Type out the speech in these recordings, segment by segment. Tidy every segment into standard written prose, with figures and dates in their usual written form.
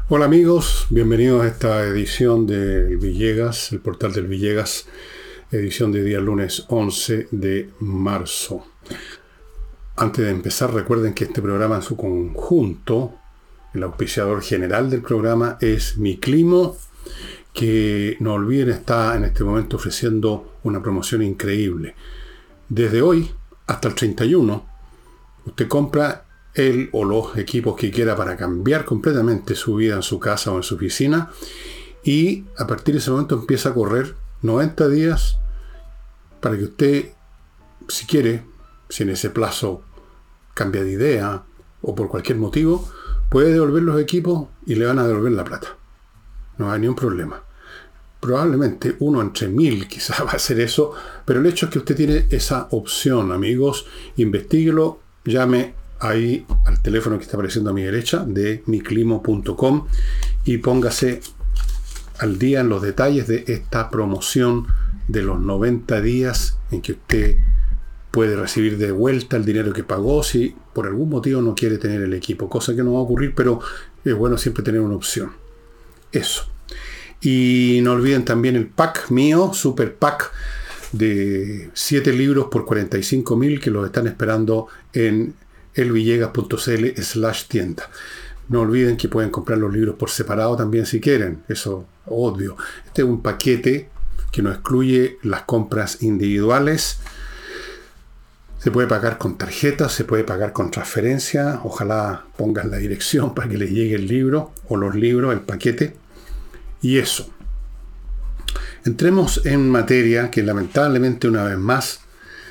Hola amigos, bienvenidos a esta edición del Villegas, el portal del Villegas, edición de día lunes 11 de marzo. Antes de empezar, recuerden que este programa en su conjunto, el auspiciador general del programa es Miclimo, que no olviden está en este momento ofreciendo una promoción increíble. Desde hoy hasta el 31, usted compra el o los equipos que quiera para cambiar completamente su vida en su casa o en su oficina, y a partir de ese momento empieza a correr 90 días para que usted, si quiere, si en ese plazo cambia de idea o por cualquier motivo, puede devolver los equipos y le van a devolver la plata. No hay ningún problema. Probablemente uno entre 1000 quizás va a hacer eso, pero el hecho es que usted tiene esa opción, amigos. Investíguelo, llame ahí al teléfono que está apareciendo a mi derecha de miclimo.com y póngase al día en los detalles de esta promoción de los 90 días en que usted puede recibir de vuelta el dinero que pagó si por algún motivo no quiere tener el equipo, cosa que no va a ocurrir, pero es bueno siempre tener una opción. Eso. Y no olviden también el pack mío, super pack de 7 libros por 45.000 que los están esperando en elvillegas.cl/tienda. No olviden que pueden comprar los libros por separado también si quieren, eso obvio. Este es un paquete que no excluye las compras individuales. Se puede pagar con tarjeta, se puede pagar con transferencia. Ojalá pongan la dirección para que les llegue el libro o los libros, el paquete. Y eso. Entremos en materia que lamentablemente una vez más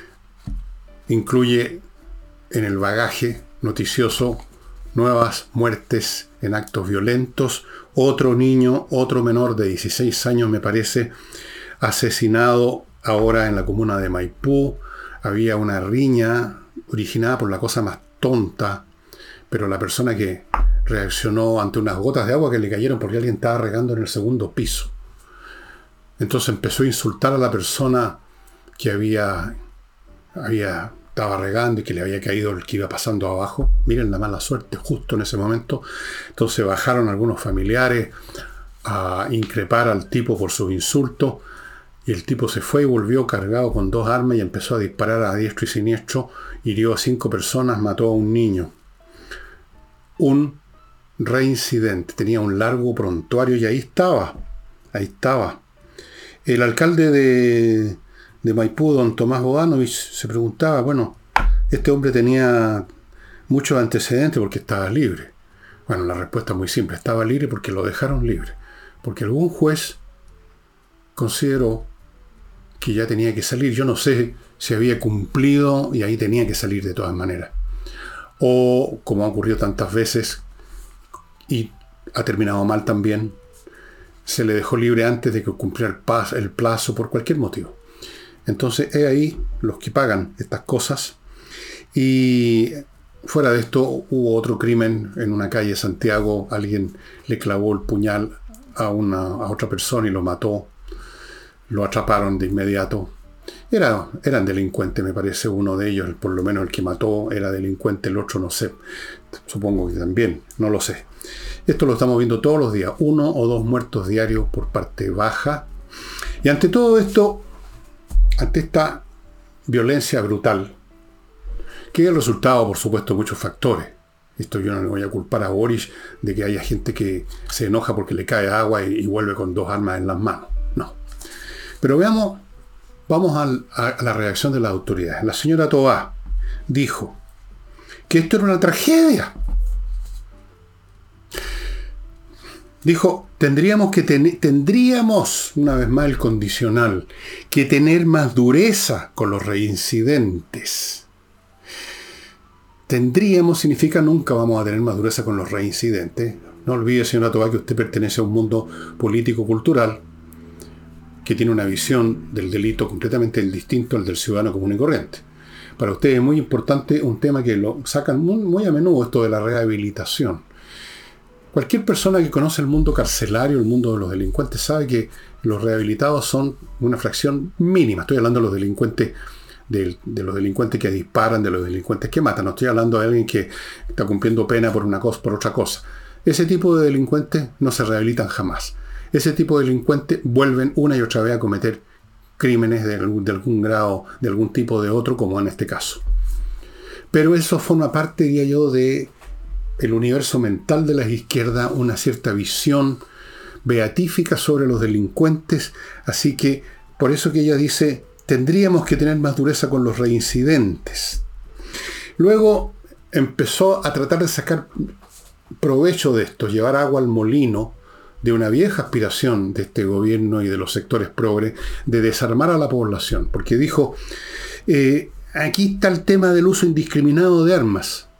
incluye en el bagaje noticioso nuevas muertes en actos violentos. Otro niño, otro menor de 16 años me parece, asesinado ahora en la comuna de Maipú. Había una riña originada por la cosa más tonta, pero la persona que reaccionó ante unas gotas de agua que le cayeron porque alguien estaba regando en el segundo piso. Entonces empezó a insultar a la persona que estaba regando y que le había caído el que iba pasando abajo. Miren la mala suerte justo en ese momento. Entonces bajaron algunos familiares a increpar al tipo por sus insultos, y el tipo se fue y volvió cargado con 2 armas y empezó a disparar a diestro y siniestro. Hirió a 5 personas, mató a un niño. Un reincidente. Tenía un largo prontuario y ahí estaba. El alcalde de Maipú, don Tomás Bodanovich, se preguntaba, bueno, este hombre tenía muchos antecedentes porque estaba libre. Bueno, la respuesta es muy simple, estaba libre porque lo dejaron libre. Porque algún juez consideró que ya tenía que salir. Yo no sé si había cumplido y ahí tenía que salir de todas maneras. O, como ha ocurrido tantas veces, y ha terminado mal también, se le dejó libre antes de que cumpliera el plazo por cualquier motivo. Entonces, es ahí los que pagan estas cosas. Y fuera de esto, hubo otro crimen en una calle de Santiago. Alguien le clavó el puñal a otra persona y lo mató. Lo atraparon de inmediato. Eran delincuentes, me parece, uno de ellos, por lo menos el que mató era delincuente, el otro no sé. Supongo que también, no lo sé. Esto lo estamos viendo todos los días, 1 o 2 muertos diarios por parte baja. Y ante todo esto, ante esta violencia brutal, que es el resultado, por supuesto, de muchos factores. Esto yo no le voy a culpar a Boris de que haya gente que se enoja porque le cae agua y vuelve con 2 armas en las manos. No. Pero vamos a la reacción de las autoridades. La señora Tobá dijo que esto era una tragedia. Dijo, tendríamos, una vez más el condicional, que tener más dureza con los reincidentes. Tendríamos significa nunca vamos a tener más dureza con los reincidentes. No olvide, señora Tobá, que usted pertenece a un mundo político-cultural que tiene una visión del delito completamente distinto al del ciudadano común y corriente. Para usted es muy importante un tema que lo sacan muy a menudo, esto de la rehabilitación. Cualquier persona que conoce el mundo carcelario, el mundo de los delincuentes, sabe que los rehabilitados son una fracción mínima. Estoy hablando de los delincuentes, de los delincuentes que disparan, de los delincuentes que matan. No estoy hablando de alguien que está cumpliendo pena por una cosa, por otra cosa. ese tipo de delincuentes no se rehabilitan jamás. Ese tipo de delincuentes vuelven una y otra vez a cometer crímenes de algún grado, de algún tipo de otro, como en este caso. Pero eso forma parte, diría yo, de el universo mental de la izquierda, una cierta visión beatífica sobre los delincuentes. Así que, por eso que ella dice, tendríamos que tener más dureza con los reincidentes. Luego empezó a tratar de sacar provecho de esto, llevar agua al molino de una vieja aspiración de este gobierno y de los sectores progres de desarmar a la población, porque dijo, aquí está el tema del uso indiscriminado de armas.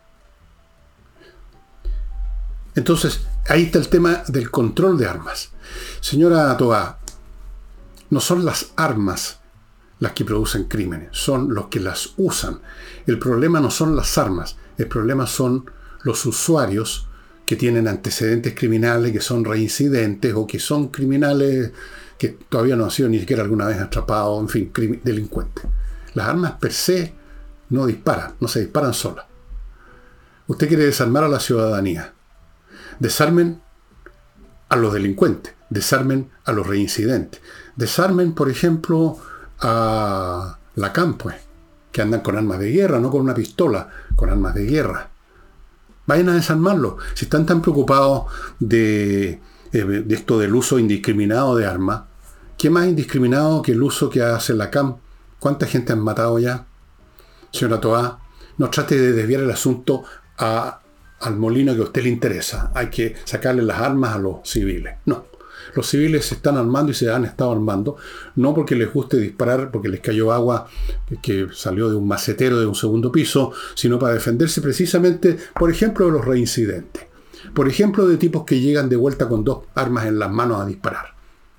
Entonces, ahí está el tema del control de armas. Señora Toá, no son las armas las que producen crímenes, son los que las usan. El problema no son las armas, el problema son los usuarios que tienen antecedentes criminales, que son reincidentes o que son criminales que todavía no han sido ni siquiera alguna vez atrapados, en fin, delincuentes. Las armas per se no disparan, no se disparan solas. Usted quiere desarmar a la ciudadanía. Desarmen a los delincuentes, desarmen a los reincidentes. Desarmen, por ejemplo, a Lacan, pues, que andan con armas de guerra, no con una pistola, con armas de guerra. Vayan a desarmarlo. Si están tan preocupados de esto del uso indiscriminado de armas, ¿qué más indiscriminado que el uso que hace Lacan? ¿Cuánta gente han matado ya? Señora Toá, no trate de desviar el asunto al molino que a usted le interesa. Hay que sacarle las armas a los civiles. No. Los civiles se están armando y se han estado armando, no porque les guste disparar, porque les cayó agua que salió de un macetero de un segundo piso, sino para defenderse precisamente, por ejemplo, de los reincidentes. Por ejemplo, de tipos que llegan de vuelta con 2 armas en las manos a disparar.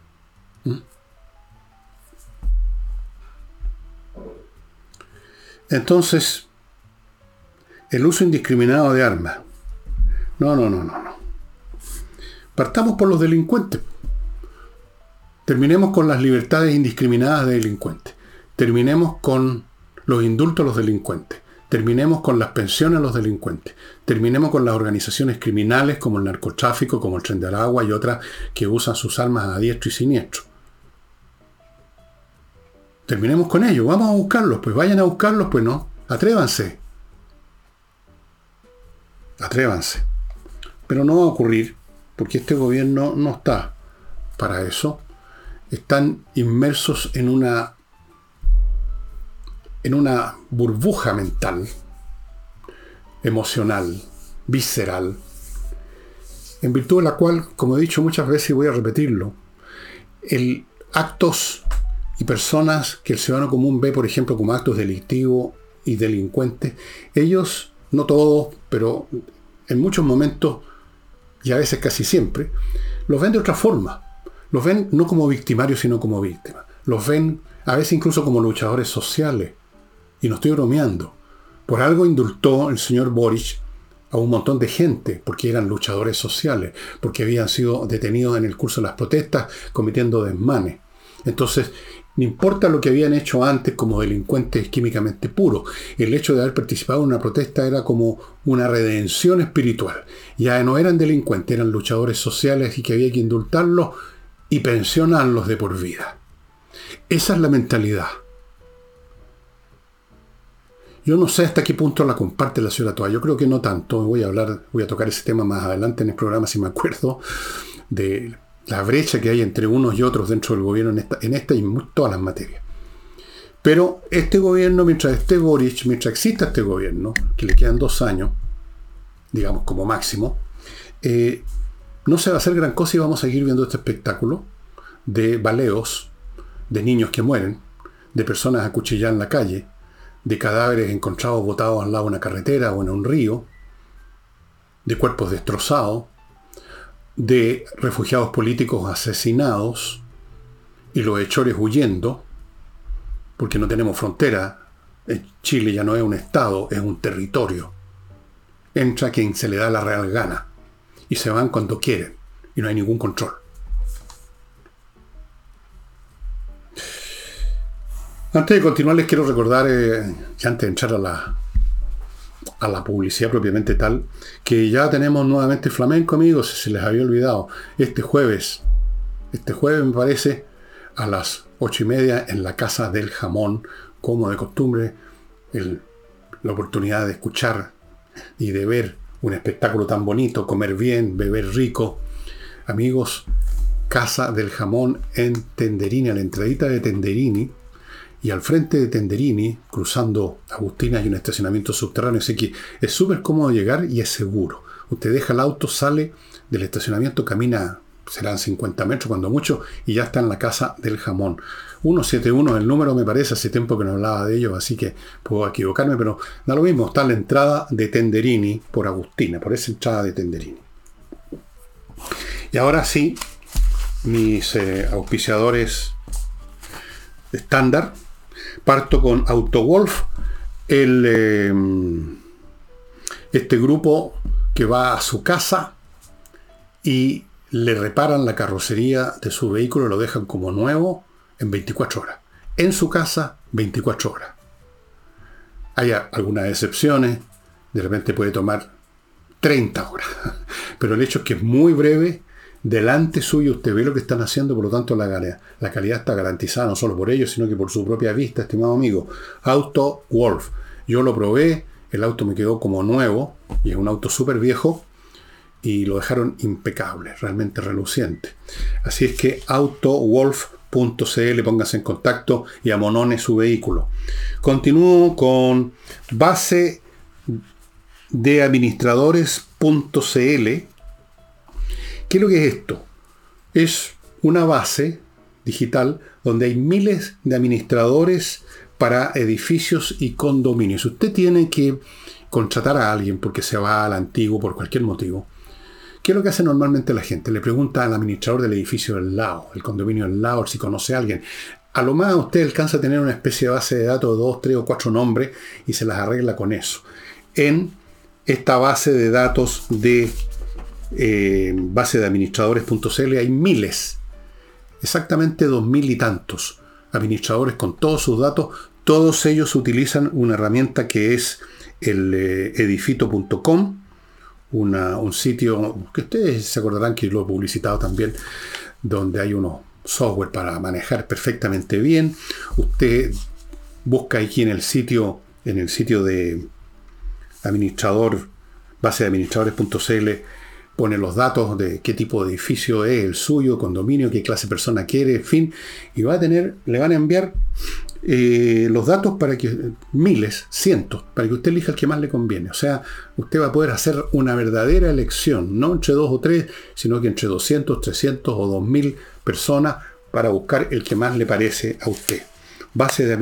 Entonces, el uso indiscriminado de armas. No. Partamos por los delincuentes. Terminemos con las libertades indiscriminadas de delincuentes. Terminemos con los indultos a los delincuentes. Terminemos con las pensiones a los delincuentes. Terminemos con las organizaciones criminales como el narcotráfico, como el Tren de Aragua y otras que usan sus armas a diestro y siniestro. Terminemos con ello. Vamos a buscarlos. Pues vayan a buscarlos, pues no. Atrévanse. Atrévanse. Pero no va a ocurrir porque este gobierno no está para eso. Están inmersos en una burbuja mental, emocional, visceral, en virtud de la cual, como he dicho muchas veces y voy a repetirlo, actos y personas que el ciudadano común ve, por ejemplo, como actos delictivos y delincuentes, ellos, no todos, pero en muchos momentos, y a veces casi siempre, los ven de otra forma. Los ven no como victimarios, sino como víctimas. Los ven a veces incluso como luchadores sociales. Y no estoy bromeando. Por algo indultó el señor Boric a un montón de gente, porque eran luchadores sociales, porque habían sido detenidos en el curso de las protestas cometiendo desmanes. Entonces, no importa lo que habían hecho antes como delincuentes químicamente puros, el hecho de haber participado en una protesta era como una redención espiritual. Ya no eran delincuentes, eran luchadores sociales y que había que indultarlos y pensionarlos de por vida. Esa es la mentalidad. Yo no sé hasta qué punto la comparte la señora Toá. Yo creo que no tanto. Voy a tocar ese tema más adelante en el programa, si me acuerdo, de la brecha que hay entre unos y otros dentro del gobierno en esta y en todas las materias. Pero este gobierno, mientras esté Boric, mientras exista este gobierno, que le quedan 2 años, digamos como máximo, no se va a hacer gran cosa y vamos a seguir viendo este espectáculo de baleos, de niños que mueren, de personas acuchilladas en la calle, de cadáveres encontrados botados al lado de una carretera o en un río, de cuerpos destrozados, de refugiados políticos asesinados y los hechores huyendo, porque no tenemos frontera. Chile ya no es un estado, es un territorio. Entra quien se le da la real gana y se van cuando quieren y no hay ningún control. Antes de continuar les quiero recordar, que antes de entrar a la publicidad propiamente tal, que ya tenemos nuevamente flamenco, amigos, se les había olvidado. Este jueves me parece, a las 8:30 en la Casa del Jamón, como de costumbre, la oportunidad de escuchar y de ver un espectáculo tan bonito, comer bien, beber rico. Amigos, Casa del Jamón en Tenderini, a la entradita de Tenderini, y al frente de Tenderini, cruzando Agustina, hay un estacionamiento subterráneo, así que es súper cómodo llegar y es seguro. Usted deja el auto, sale del estacionamiento, camina, serán 50 metros cuando mucho, y ya está en la Casa del Jamón. 171 el número, me parece, hace tiempo que no hablaba de ellos, así que puedo equivocarme, pero da lo mismo, está en la entrada de Tenderini por Agustina, por esa entrada de Tenderini. Y ahora sí, mis auspiciadores estándar. Parto con AutoWolf, este grupo que va a su casa y le reparan la carrocería de su vehículo, lo dejan como nuevo en 24 horas. En su casa, 24 horas. Hay algunas excepciones, de repente puede tomar 30 horas, pero el hecho es que es muy breve. Delante suyo usted ve lo que están haciendo, por lo tanto la calidad está garantizada no solo por ellos, sino que por su propia vista, estimado amigo. AutoWolf. Yo lo probé, el auto me quedó como nuevo, y es un auto súper viejo, y lo dejaron impecable, realmente reluciente. Así es que autowolf.cl, póngase en contacto y amonone su vehículo. Continúo con base de administradores.cl. ¿Qué es lo que es esto? Es una base digital donde hay miles de administradores para edificios y condominios. Usted tiene que contratar a alguien porque se va al antiguo por cualquier motivo. ¿Qué es lo que hace normalmente la gente? Le pregunta al administrador del edificio del lado, el condominio del lado, si conoce a alguien. A lo más usted alcanza a tener una especie de base de datos de 2, 3 o 4 nombres y se las arregla con eso. En esta base de datos de base de administradores.cl hay miles, exactamente 2000 y tantos administradores con todos sus datos. Todos ellos utilizan una herramienta que es el edifito.com, un sitio que ustedes se acordarán que lo he publicitado también, donde hay unos software para manejar perfectamente bien. Usted busca aquí en el sitio de administrador, base de administradores.cl, pone los datos de qué tipo de edificio es el suyo, condominio, qué clase de persona quiere, en fin, y le van a enviar los datos para que, miles, cientos, para que usted elija el que más le conviene. O sea, usted va a poder hacer una verdadera elección, no entre 2 o 3, sino que entre 200, 300 o 2000 personas para buscar el que más le parece a usted. Base de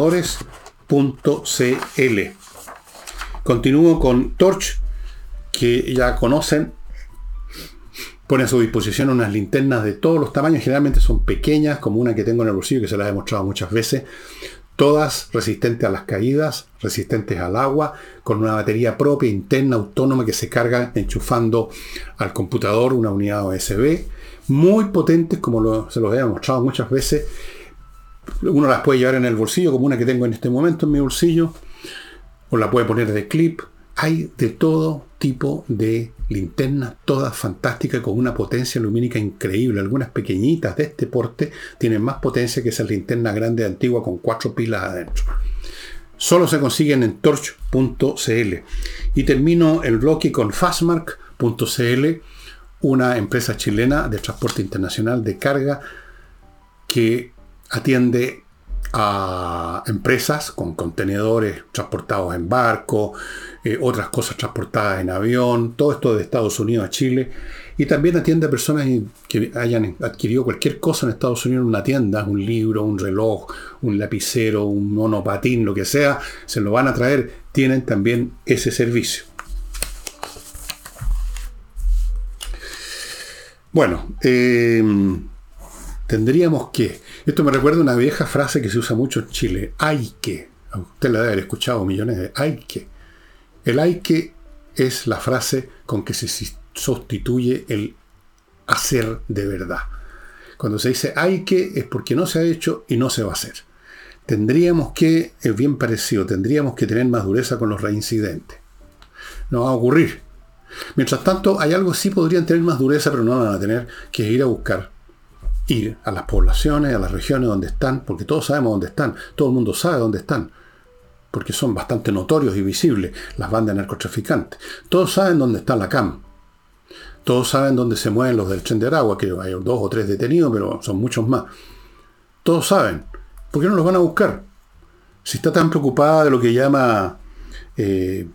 administradores.cl. Continúo con Torch, que ya conocen. Pone a su disposición unas linternas de todos los tamaños, generalmente son pequeñas, como una que tengo en el bolsillo, que se las he mostrado muchas veces, todas resistentes a las caídas, resistentes al agua, con una batería propia, interna, autónoma, que se carga enchufando al computador una unidad USB, muy potentes, como se los he mostrado muchas veces. Uno las puede llevar en el bolsillo, como una que tengo en este momento en mi bolsillo, o la puede poner de clip. Hay de todo tipo de linternas, todas fantásticas, con una potencia lumínica increíble. Algunas pequeñitas de este porte tienen más potencia que esas linternas grandes antiguas con 4 pilas adentro. Solo se consiguen en torch.cl. Y termino el bloque con fastmark.cl, una empresa chilena de transporte internacional de carga que atiende a empresas con contenedores transportados en barco, otras cosas transportadas en avión, todo esto de Estados Unidos a Chile, y también atiende a personas que hayan adquirido cualquier cosa en Estados Unidos en una tienda, un libro, un reloj, un lapicero, un monopatín, lo que sea, se lo van a traer, tienen también ese servicio. Bueno, tendríamos que... Esto me recuerda a una vieja frase que se usa mucho en Chile. Hay que. Usted la debe haber escuchado millones de... Hay que. El hay que es la frase con que se sustituye el hacer de verdad. Cuando se dice hay que es porque no se ha hecho y no se va a hacer. Tendríamos que, es bien parecido, tendríamos que tener más dureza con los reincidentes. No va a ocurrir. Mientras tanto, hay algo que sí podrían tener más dureza, pero no la van a tener, que es ir a buscar, ir a las poblaciones, a las regiones donde están, porque todos sabemos dónde están, todo el mundo sabe dónde están, porque son bastante notorios y visibles las bandas de narcotraficantes. Todos saben dónde está la CAM. Todos saben dónde se mueven los del Tren de Aragua, que hay 2 o 3 detenidos, pero son muchos más. Todos saben. ¿Por qué no los van a buscar? Si está tan preocupada de lo que llama el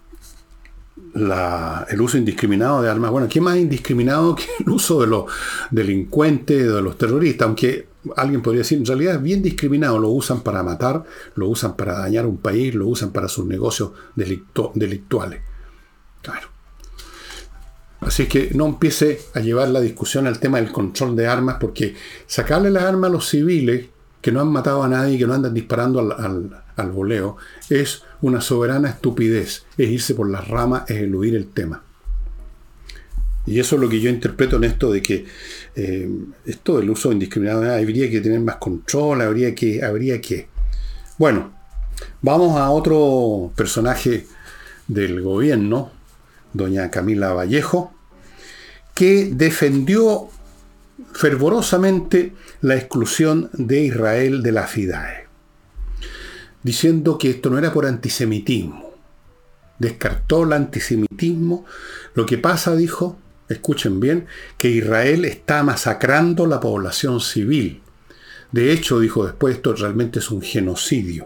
uso indiscriminado de armas, bueno, ¿qué más indiscriminado que el uso de los delincuentes, de los terroristas? Aunque alguien podría decir, en realidad es bien discriminado. Lo usan para matar, lo usan para dañar un país, lo usan para sus negocios delictuales. Claro. Así que no empiece a llevar la discusión al tema del control de armas, porque sacarle las armas a los civiles que no han matado a nadie, que no andan disparando al voleo, es una soberana estupidez. Es irse por las ramas, es eludir el tema. Y eso es lo que yo interpreto en esto de que esto del uso indiscriminado, habría que tener más control, habría que... Bueno, vamos a otro personaje del gobierno, doña Camila Vallejo, que defendió fervorosamente la exclusión de Israel de la FIDAE, diciendo que esto no era por antisemitismo. Descartó el antisemitismo. Lo que pasa, dijo, escuchen bien, que Israel está masacrando la población civil. De hecho, dijo después, esto realmente es un genocidio.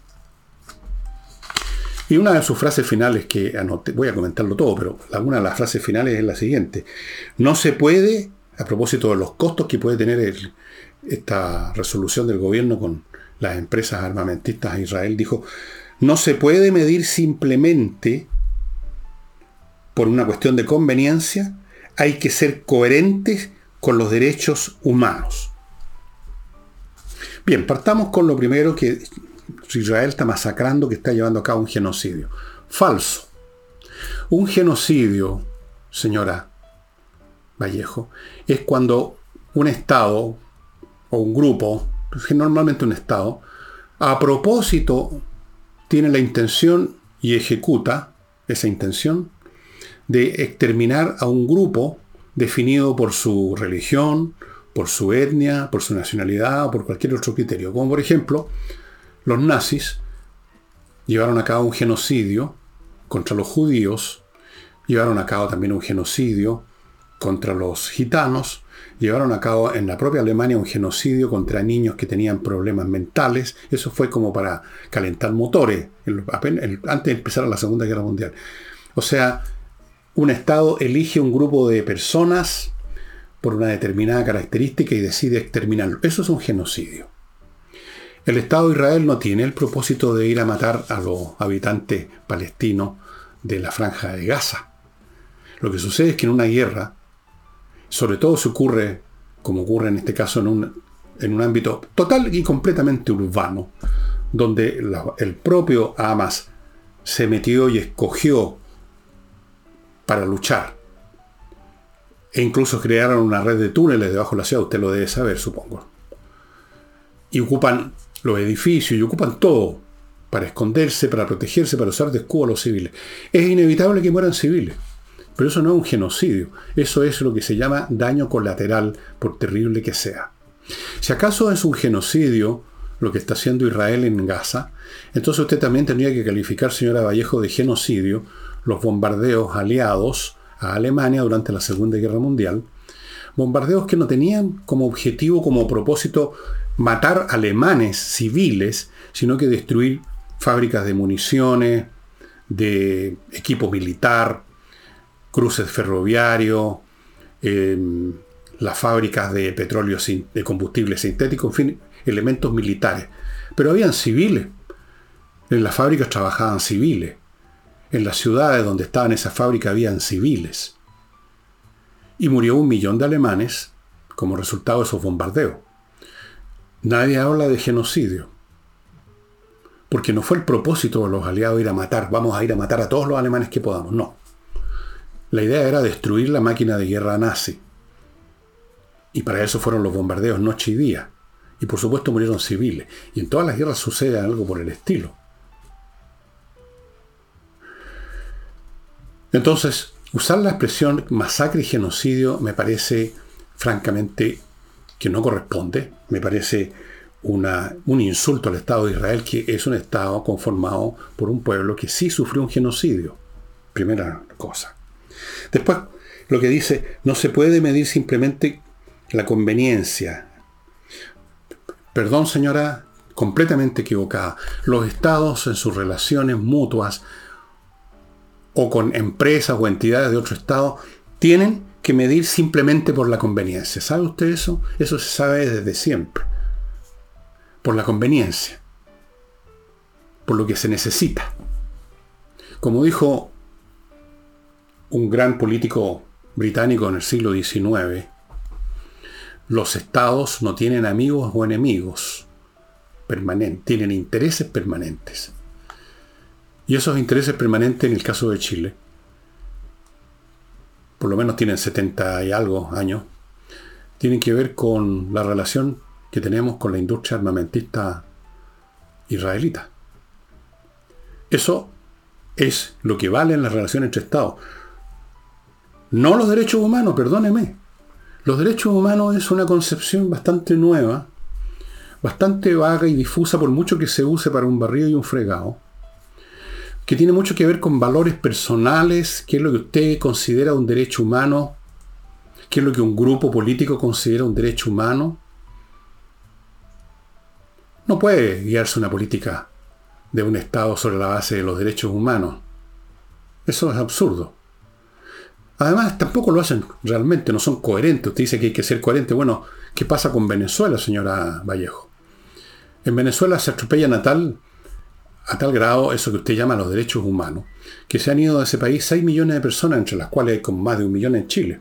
Y una de sus frases finales que anoté, voy a comentarlo todo, pero una de las frases finales es la siguiente: no se puede, a propósito de los costos que puede tener esta resolución del gobierno con las empresas armamentistas de Israel, dijo, no se puede medir simplemente por una cuestión de conveniencia, hay que ser coherentes con los derechos humanos. Bien, partamos con lo primero, que Israel está masacrando, que está llevando a cabo un genocidio. Falso. Un genocidio, señora Vallejo, es cuando un Estado o un grupo, normalmente un Estado, a propósito tiene la intención y ejecuta esa intención de exterminar a un grupo definido por su religión, por su etnia, por su nacionalidad o por cualquier otro criterio. Como por ejemplo, los nazis llevaron a cabo un genocidio contra los judíos, llevaron a cabo también un genocidio contra los gitanos, llevaron a cabo en la propia Alemania un genocidio contra niños que tenían problemas mentales. Eso fue como para calentar motores, antes de empezar la Segunda Guerra Mundial. O sea, un Estado elige un grupo de personas por una determinada característica y decide exterminarlo. Eso es un genocidio. El Estado de Israel no tiene el propósito de ir a matar a los habitantes palestinos de la Franja de Gaza. Lo que sucede es que en una guerra, sobre todo se ocurre, como ocurre en este caso, en un ámbito total y completamente urbano, donde el propio Hamas se metió y escogió para luchar. E incluso crearon una red de túneles debajo de la ciudad, usted lo debe saber, supongo. Y ocupan los edificios y ocupan todo para esconderse, para protegerse, para usar de escudo a los civiles. Es inevitable que mueran civiles, pero eso no es un genocidio. Eso es lo que se llama daño colateral, por terrible que sea. Si acaso es un genocidio lo que está haciendo Israel en Gaza, entonces usted también tendría que calificar, señora Vallejo, de genocidio los bombardeos aliados a Alemania durante la Segunda Guerra Mundial. Bombardeos que no tenían como objetivo, como propósito, matar alemanes civiles, sino que destruir fábricas de municiones, de equipo militar, cruces ferroviarios, las fábricas de petróleo, de combustible sintético, en fin, elementos militares. Pero habían civiles. En las fábricas trabajaban civiles. En las ciudades donde estaban esas fábricas habían civiles. Y murió 1 millón de alemanes como resultado de esos bombardeos. Nadie habla de genocidio. Porque no fue el propósito de los aliados ir a matar. Vamos a ir a matar a todos los alemanes que podamos. No. La idea era destruir la máquina de guerra nazi. Y para eso fueron los bombardeos noche y día. Y por supuesto murieron civiles. Y en todas las guerras sucede algo por el estilo. Entonces, usar la expresión masacre y genocidio me parece, francamente, que no corresponde. Me parece un insulto al Estado de Israel, que es un Estado conformado por un pueblo que sí sufrió un genocidio. Primera cosa. Después, lo que dice, no se puede medir simplemente la conveniencia. Perdón, señora, completamente equivocada. Los estados en sus relaciones mutuas o con empresas o entidades de otro estado tienen que medir simplemente por la conveniencia. ¿Sabe usted eso? Eso se sabe desde siempre. Por la conveniencia. Por lo que se necesita. Como dijo un gran político británico en el siglo XIX, los estados no tienen amigos o enemigos permanentes, tienen intereses permanentes. Y esos intereses permanentes, en el caso de Chile, por lo menos tienen 70 y algo años, tienen que ver con la relación que tenemos con la industria armamentista israelita. Eso es lo que vale en la relación entre estados. No los derechos humanos, perdóneme. Los derechos humanos es una concepción bastante nueva, bastante vaga y difusa, por mucho que se use para un barrido y un fregado, que tiene mucho que ver con valores personales, qué es lo que usted considera un derecho humano, qué es lo que un grupo político considera un derecho humano. No puede guiarse una política de un Estado sobre la base de los derechos humanos. Eso es absurdo. Además, tampoco lo hacen realmente, no son coherentes. Usted dice que hay que ser coherente. Bueno, ¿qué pasa con Venezuela, señora Vallejo? En Venezuela se atropellan a tal grado eso que usted llama los derechos humanos, que se han ido de ese país 6 millones de personas, entre las cuales hay como más de 1 millón en Chile.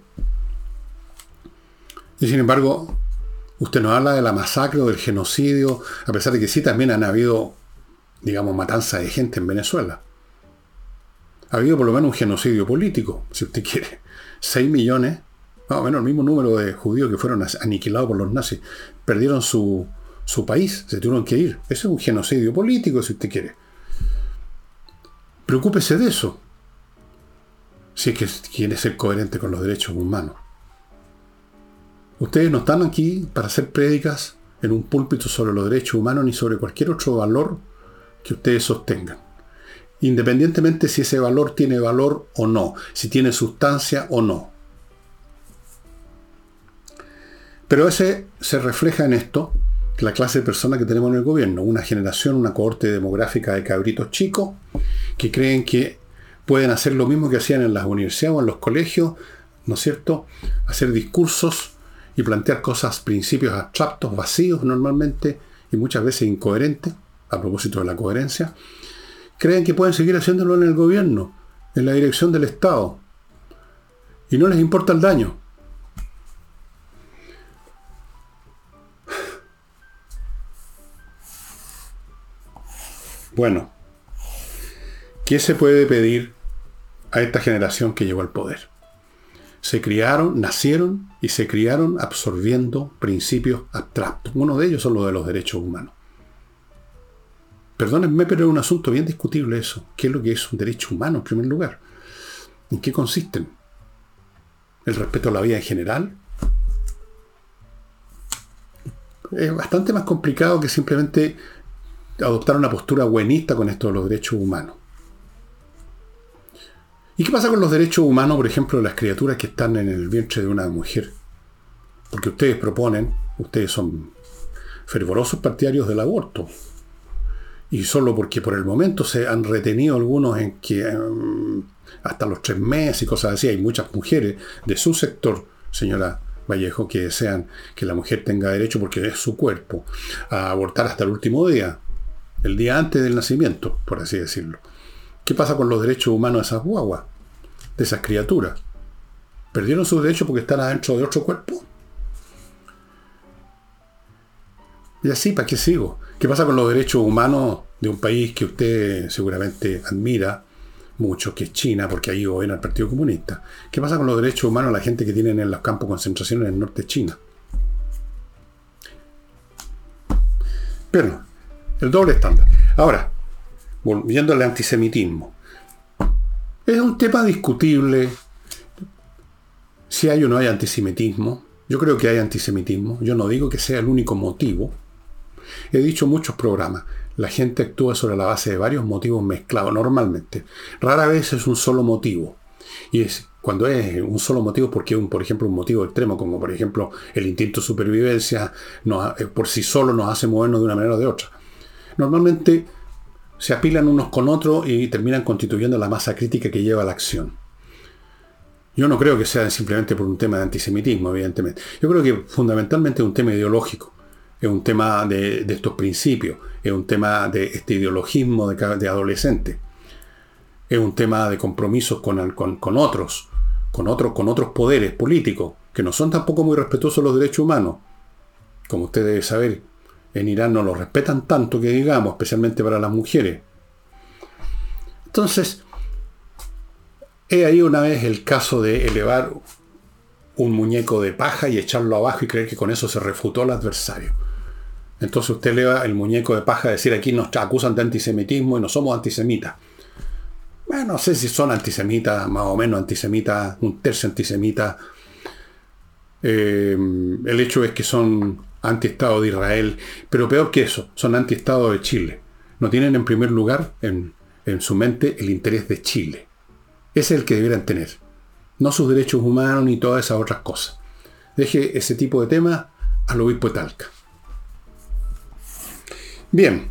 Y sin embargo, usted nos habla de la masacre o del genocidio, a pesar de que sí también han habido, digamos, matanza de gente en Venezuela. Ha habido por lo menos un genocidio político, si usted quiere. 6 millones, más o menos el mismo número de judíos que fueron aniquilados por los nazis, perdieron su país, se tuvieron que ir. Ese es un genocidio político, si usted quiere. Preocúpese de eso, si es que quiere ser coherente con los derechos humanos. Ustedes no están aquí para hacer prédicas en un púlpito sobre los derechos humanos ni sobre cualquier otro valor que ustedes sostengan. Independientemente si ese valor tiene valor o no, si tiene sustancia o no. Pero ese se refleja en esto, que la clase de personas que tenemos en el gobierno, una generación, una cohorte demográfica de cabritos chicos, que creen que pueden hacer lo mismo que hacían en las universidades o en los colegios, ¿no es cierto? Hacer discursos y plantear cosas, principios abstractos, vacíos normalmente, y muchas veces incoherentes, a propósito de la coherencia. Creen que pueden seguir haciéndolo en el gobierno, en la dirección del Estado, y no les importa el daño. Bueno, ¿qué se puede pedir a esta generación que llegó al poder? Nacieron y se criaron absorbiendo principios abstractos. Uno de ellos son los de los derechos humanos. Perdónenme, pero es un asunto bien discutible eso. ¿Qué es lo que es un derecho humano en primer lugar? ¿En qué consisten? ¿El respeto a la vida en general? Es bastante más complicado que simplemente adoptar una postura buenista con esto de los derechos humanos. ¿Y qué pasa con los derechos humanos, por ejemplo, de las criaturas que están en el vientre de una mujer? Porque ustedes son fervorosos partidarios del aborto. Y solo porque por el momento se han retenido algunos en que hasta los 3 meses y cosas así, hay muchas mujeres de su sector, señora Vallejo, que desean que la mujer tenga derecho, porque es su cuerpo, a abortar hasta el último día, el día antes del nacimiento, por así decirlo. ¿Qué pasa con los derechos humanos de esas guaguas, de esas criaturas? ¿Perdieron sus derechos porque están adentro de otro cuerpo? Y así, ¿para qué sigo? ¿Qué pasa con los derechos humanos de un país que usted seguramente admira mucho, que es China, porque ahí gobierna el Partido Comunista? ¿Qué pasa con los derechos humanos de la gente que tienen en los campos de concentración en el norte de China? Pero, el doble estándar. Ahora, volviendo al antisemitismo. Es un tema discutible si hay o no hay antisemitismo. Yo creo que hay antisemitismo. Yo no digo que sea el único motivo. He dicho en muchos programas, la gente actúa sobre la base de varios motivos mezclados normalmente. Rara vez es un solo motivo. Y cuando es un solo motivo, porque por ejemplo, un motivo extremo, como por ejemplo el instinto de supervivencia, por sí solo nos hace movernos de una manera o de otra. Normalmente se apilan unos con otros y terminan constituyendo la masa crítica que lleva a la acción. Yo no creo que sea simplemente por un tema de antisemitismo, evidentemente. Yo creo que fundamentalmente es un tema ideológico. Es un tema de estos principios. Es un tema de este ideologismo de adolescente. Es un tema de compromisos con otros poderes políticos, que no son tampoco muy respetuosos de los derechos humanos. Como usted debe saber, en Irán no los respetan tanto que digamos, especialmente para las mujeres. Entonces, he ahí una vez el caso de elevar un muñeco de paja y echarlo abajo y creer que con eso se refutó al adversario. Entonces usted eleva el muñeco de paja a decir aquí nos acusan de antisemitismo y no somos antisemitas. Bueno, no sé si son antisemitas, más o menos antisemitas, un tercio antisemitas. El hecho es que son anti-Estado de Israel, pero peor que eso, son anti-Estado de Chile. No tienen en primer lugar en su mente el interés de Chile. Ese es el que deberían tener. No sus derechos humanos ni todas esas otras cosas. Deje ese tipo de temas al obispo de Talca. Bien.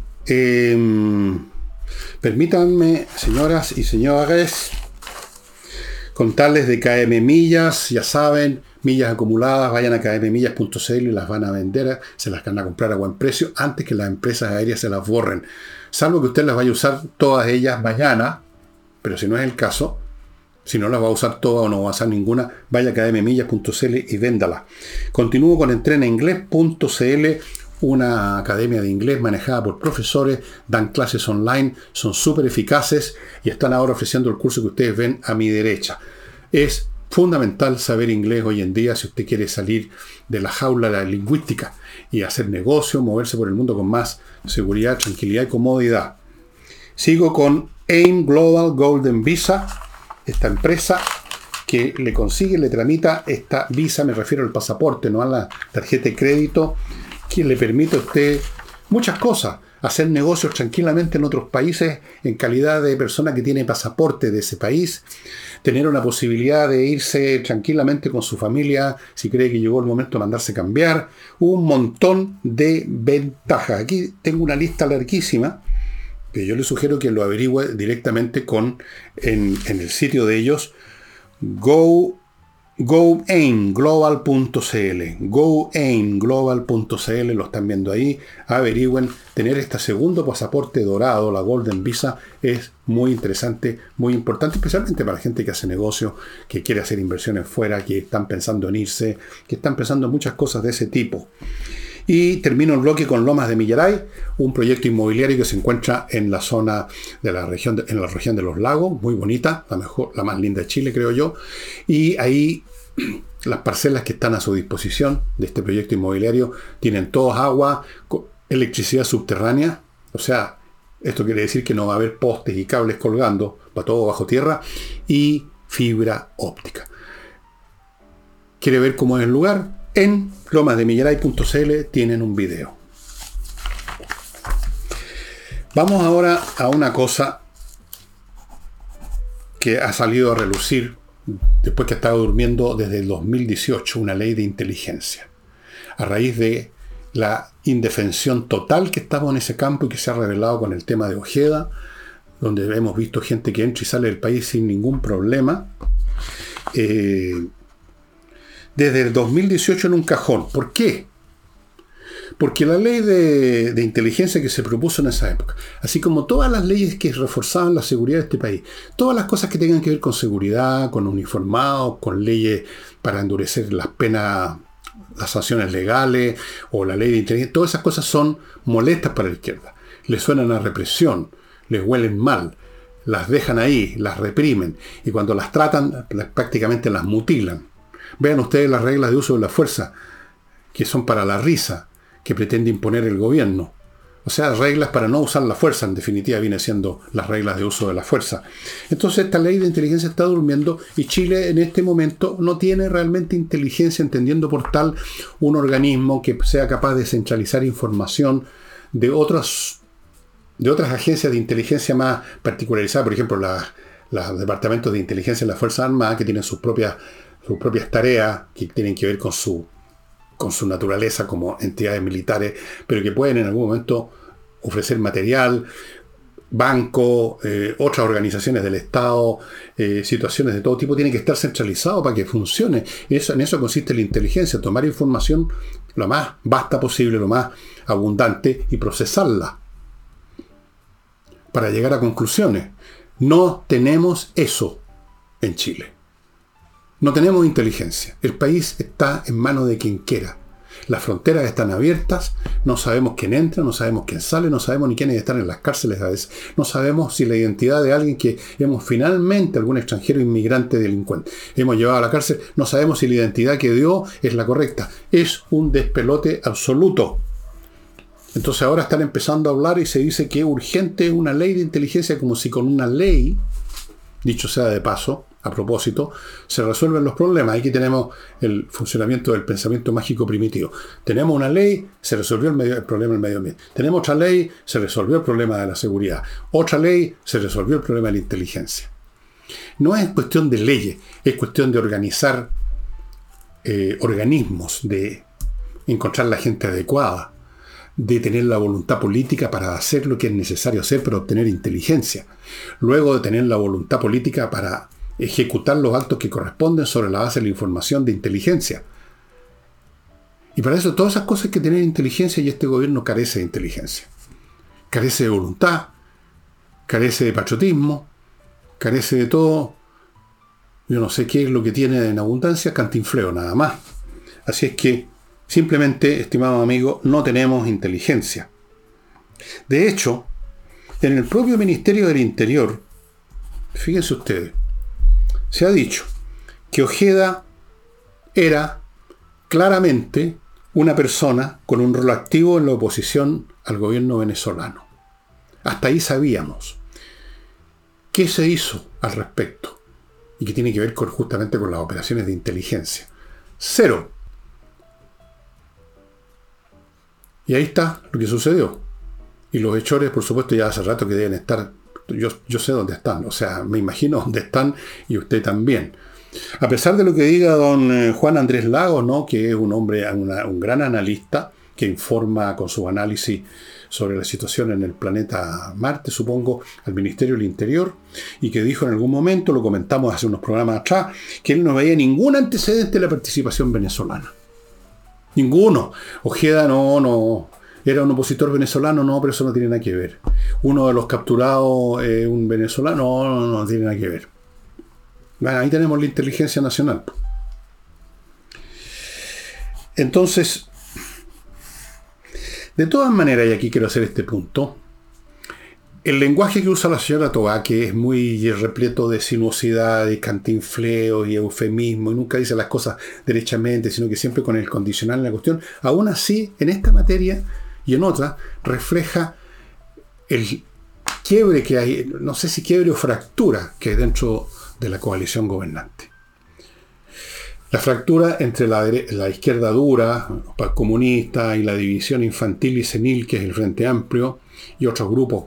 Permítanme, señoras y señores, contarles de KM Millas. Ya saben, millas acumuladas, vayan a kmmillas.cl y las van a vender, se las van a comprar a buen precio antes que las empresas aéreas se las borren. Salvo que usted las vaya a usar todas ellas mañana, pero si no es el caso, si no las va a usar todas o no va a usar ninguna, vaya a kmmillas.cl y véndala. Continúo con entrenainglés.cl, una academia de inglés manejada por profesores, dan clases online, son súper eficaces y están ahora ofreciendo el curso que ustedes ven a mi derecha. Es fundamental saber inglés hoy en día si usted quiere salir de la jaula de la lingüística y hacer negocio, moverse por el mundo con más seguridad, tranquilidad y comodidad. Sigo con AIM Global Golden Visa, esta empresa que le consigue, le tramita esta visa, me refiero al pasaporte, no a la tarjeta de crédito, que le permite a usted muchas cosas, hacer negocios tranquilamente en otros países en calidad de persona que tiene pasaporte de ese país, tener una posibilidad de irse tranquilamente con su familia si cree que llegó el momento de mandarse cambiar, un montón de ventajas. Aquí tengo una lista larguísima, que yo le sugiero que lo averigüe directamente en el sitio de ellos, goaimglobal.cl. Goaimglobal.cl, lo están viendo ahí. Averigüen. Tener este segundo pasaporte dorado, la Golden Visa, es muy interesante, muy importante, especialmente para la gente que hace negocio, que quiere hacer inversiones fuera, que están pensando en irse, que están pensando en muchas cosas de ese tipo. Y termino el bloque con Lomas de Millaray, un proyecto inmobiliario que se encuentra en la zona de la región de los lagos, muy bonita, la más linda de Chile, creo yo. Y ahí las parcelas que están a su disposición de este proyecto inmobiliario tienen todos agua, electricidad subterránea, o sea, esto quiere decir que no va a haber postes y cables colgando, va todo bajo tierra, y fibra óptica. ¿Quiere ver cómo es el lugar? En lomasdemillaray.cl tienen un video. Vamos ahora a una cosa que ha salido a relucir después que ha estado durmiendo desde el 2018, una ley de inteligencia. A raíz de la indefensión total que estamos en ese campo y que se ha revelado con el tema de Ojeda, donde hemos visto gente que entra y sale del país sin ningún problema. Desde el 2018 en un cajón. ¿Por qué? Porque la ley de inteligencia que se propuso en esa época, así como todas las leyes que reforzaban la seguridad de este país, todas las cosas que tengan que ver con seguridad, con uniformados, con leyes para endurecer las penas, las sanciones legales, o la ley de inteligencia, todas esas cosas son molestas para la izquierda. Les suenan a represión, les huelen mal, las dejan ahí, las reprimen, y cuando las tratan, prácticamente las mutilan. Vean ustedes las reglas de uso de la fuerza, que son para la risa, que pretende imponer el gobierno. O sea, reglas para no usar la fuerza, en definitiva, viene siendo las reglas de uso de la fuerza. Entonces, esta ley de inteligencia está durmiendo y Chile en este momento no tiene realmente inteligencia, entendiendo por tal un organismo que sea capaz de centralizar información de otras agencias de inteligencia más particularizadas, por ejemplo, los departamentos de inteligencia de las Fuerzas Armadas, que tienen sus propias tareas, que tienen que ver con su naturaleza como entidades militares, pero que pueden en algún momento ofrecer material, banco, otras organizaciones del Estado, situaciones de todo tipo, tienen que estar centralizados para que funcione. En eso consiste la inteligencia, tomar información lo más vasta posible, lo más abundante, y procesarla para llegar a conclusiones. No tenemos eso en Chile. No tenemos inteligencia. El país está en manos de quien quiera. Las fronteras están abiertas, no sabemos quién entra, no sabemos quién sale, no sabemos ni quiénes están en las cárceles a veces. No sabemos si la identidad de alguien que hemos finalmente, algún extranjero inmigrante delincuente, hemos llevado a la cárcel, no sabemos si la identidad que dio es la correcta. Es un despelote absoluto. Entonces ahora están empezando a hablar y se dice que es urgente una ley de inteligencia, como si con una ley, dicho sea de paso, a propósito, se resuelven los problemas. Aquí tenemos el funcionamiento del pensamiento mágico primitivo. Tenemos una ley, se resolvió el problema del medio ambiente. Tenemos otra ley, se resolvió el problema de la seguridad. Otra ley, se resolvió el problema de la inteligencia. No es cuestión de leyes, es cuestión de organizar organismos, de encontrar la gente adecuada, de tener la voluntad política para hacer lo que es necesario hacer para obtener inteligencia. Luego de tener la voluntad política para ejecutar los actos que corresponden sobre la base de la información de inteligencia. Y para eso todas esas cosas hay que tener inteligencia, y este gobierno carece de inteligencia. Carece de voluntad, carece de patriotismo, carece de todo. Yo no sé qué es lo que tiene en abundancia, cantinfleo nada más. Así es que, simplemente, estimado amigo, no tenemos inteligencia. De hecho, en el propio Ministerio del Interior, fíjense ustedes, se ha dicho que Ojeda era claramente una persona con un rol activo en la oposición al gobierno venezolano. Hasta ahí sabíamos. ¿Qué se hizo al respecto? Y que tiene que ver justamente con las operaciones de inteligencia. Cero. Y ahí está lo que sucedió. Y los hechores, por supuesto, ya hace rato que deben estar. Yo sé dónde están, o sea, me imagino dónde están, y usted también. A pesar de lo que diga don Juan Andrés Lagos, ¿no?, que es un hombre, un gran analista, que informa con su análisis sobre la situación en el planeta Marte, supongo, al Ministerio del Interior, y que dijo en algún momento, lo comentamos hace unos programas atrás, que él no veía ningún antecedente de la participación venezolana. Ninguno. Ojeda no era un opositor venezolano, no, pero eso no tiene nada que ver. Uno de los capturados, un venezolano, no tiene nada que ver. Bueno, ahí tenemos la inteligencia nacional. Entonces, de todas maneras, y aquí quiero hacer este punto, el lenguaje que usa la señora Tobá, que es muy repleto de sinuosidad, de cantinfleo y eufemismo, y nunca dice las cosas derechamente, sino que siempre con el condicional en la cuestión, aún así, en esta materia y en otra, refleja el quiebre que hay, no sé si quiebre o fractura, que hay dentro de la coalición gobernante. La fractura entre la izquierda dura, los comunistas, y la división infantil y senil, que es el Frente Amplio, y otros grupos,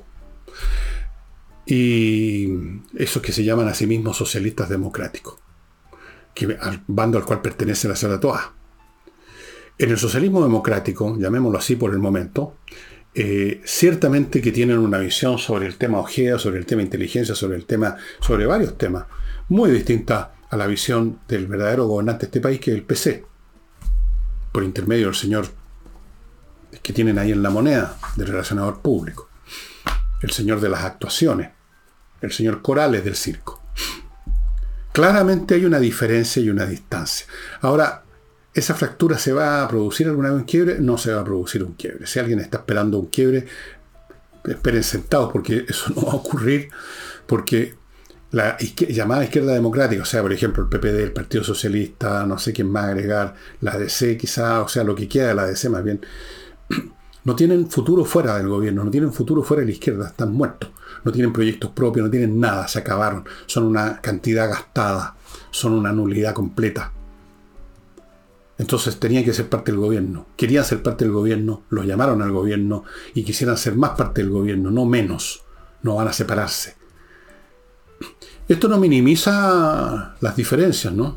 y esos que se llaman a sí mismos socialistas democráticos, al bando al cual pertenece la señora Toa. En el socialismo democrático, llamémoslo así por el momento, ciertamente que tienen una visión sobre el tema Ojeda, sobre el tema inteligencia, sobre varios temas, muy distinta a la visión del verdadero gobernante de este país, que es el PC, por intermedio del señor que tienen ahí en la moneda, del relacionador público, el señor de las actuaciones, el señor Corales del circo. Claramente hay una diferencia y una distancia. Ahora, ¿esa fractura se va a producir alguna vez un quiebre? No se va a producir un quiebre. Si alguien está esperando un quiebre, esperen sentados, porque eso no va a ocurrir, porque la llamada izquierda democrática, o sea, por ejemplo, el PPD, el Partido Socialista, no sé quién más agregar, la ADC quizá, o sea, lo que queda de la ADC más bien, No tienen futuro fuera del gobierno, no tienen futuro fuera de la izquierda, están muertos. No tienen proyectos propios, no tienen nada, se acabaron. Son una cantidad gastada, son una nulidad completa. Entonces tenían que ser parte del gobierno. Querían ser parte del gobierno, los llamaron al gobierno y quisieran ser más parte del gobierno, no menos. No van a separarse. Esto no minimiza las diferencias, ¿no?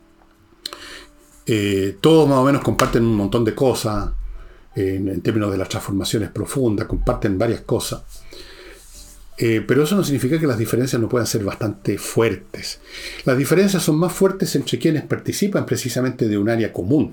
Todos más o menos comparten un montón de cosas, en términos de las transformaciones profundas, comparten varias cosas. Pero eso no significa que las diferencias no puedan ser bastante fuertes. Las diferencias son más fuertes entre quienes participan precisamente de un área común.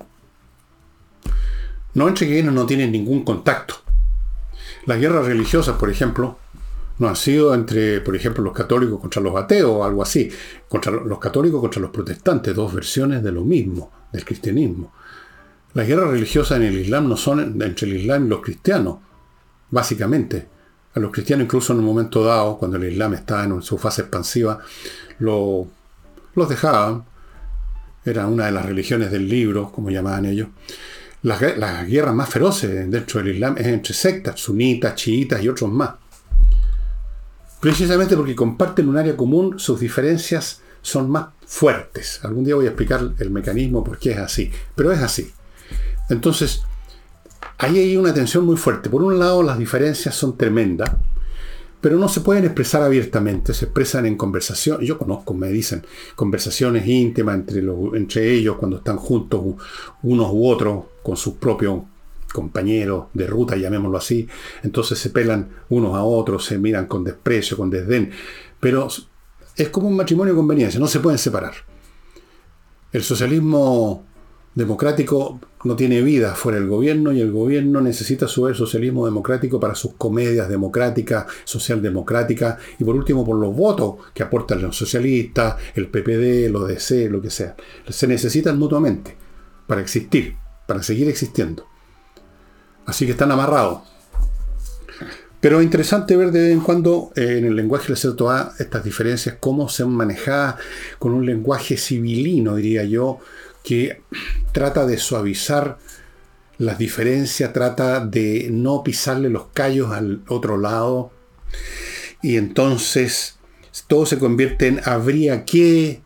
No entre quienes no tienen ningún contacto. Las guerras religiosas, por ejemplo, no han sido entre, por ejemplo, los católicos contra los ateos o algo así. Contra los católicos contra los protestantes, dos versiones de lo mismo, del cristianismo. Las guerras religiosas en el Islam no son entre el Islam y los cristianos, básicamente. A los cristianos, incluso en un momento dado, cuando el Islam estaba en su fase expansiva, los dejaban. Era una de las religiones del libro, como llamaban ellos. Las guerras más feroces dentro del Islam es entre sectas, sunitas, chiitas y otros más. Precisamente porque comparten un área común, sus diferencias son más fuertes. Algún día voy a explicar el mecanismo por qué es así, pero es así. Entonces, ahí hay una tensión muy fuerte. Por un lado, las diferencias son tremendas, pero no se pueden expresar abiertamente, se expresan en conversación. Yo conozco, me dicen, conversaciones íntimas entre ellos cuando están juntos unos u otros con sus propios compañeros de ruta, llamémoslo así. Entonces se pelan unos a otros, se miran con desprecio, con desdén. Pero es como un matrimonio de conveniencia, no se pueden separar. El socialismo democrático no tiene vida fuera del gobierno y el gobierno necesita su socialismo democrático para sus comedias democráticas, socialdemocráticas y por último por los votos que aportan los socialistas, el PPD, el ODC, lo que sea. Se necesitan mutuamente para existir, para seguir existiendo. Así que están amarrados. Pero es interesante ver de vez en cuando en el lenguaje del CETOA estas diferencias, cómo se han manejado con un lenguaje civilino, diría yo, que trata de suavizar las diferencias, trata de no pisarle los callos al otro lado. Y entonces todo se convierte en habría que,